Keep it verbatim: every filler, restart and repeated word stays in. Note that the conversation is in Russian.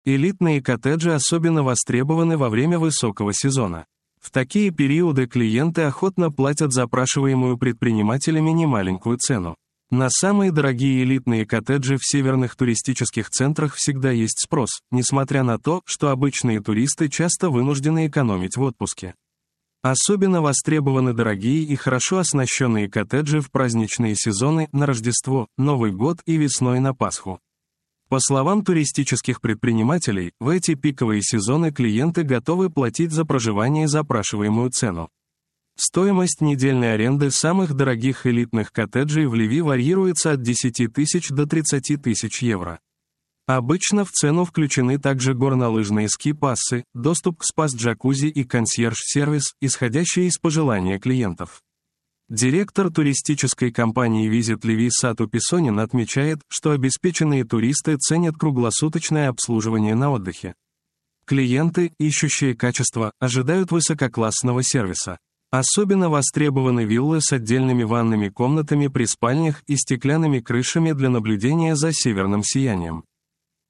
Элитные коттеджи особенно востребованы во время высокого сезона. В такие периоды клиенты охотно платят запрашиваемую предпринимателями немаленькую цену. На самые дорогие элитные коттеджи в северных туристических центрах всегда есть спрос, несмотря на то, что обычные туристы часто вынуждены экономить в отпуске. Особенно востребованы дорогие и хорошо оснащенные коттеджи в праздничные сезоны на Рождество, Новый год и весной на Пасху. По словам туристических предпринимателей, в эти пиковые сезоны клиенты готовы платить за проживание запрашиваемую цену. Стоимость недельной аренды самых дорогих элитных коттеджей в Ливи варьируется от десяти тысяч до тридцати тысяч евро. Обычно в цену включены также горнолыжные ски-пассы, доступ к спа-джакузи и консьерж-сервис, исходящие из пожелания клиентов. Директор туристической компании Visit Livi Сату Писонин отмечает, что обеспеченные туристы ценят круглосуточное обслуживание на отдыхе. Клиенты, ищущие качество, ожидают высококлассного сервиса. Особенно востребованы виллы с отдельными ванными комнатами при спальнях и стеклянными крышами для наблюдения за северным сиянием.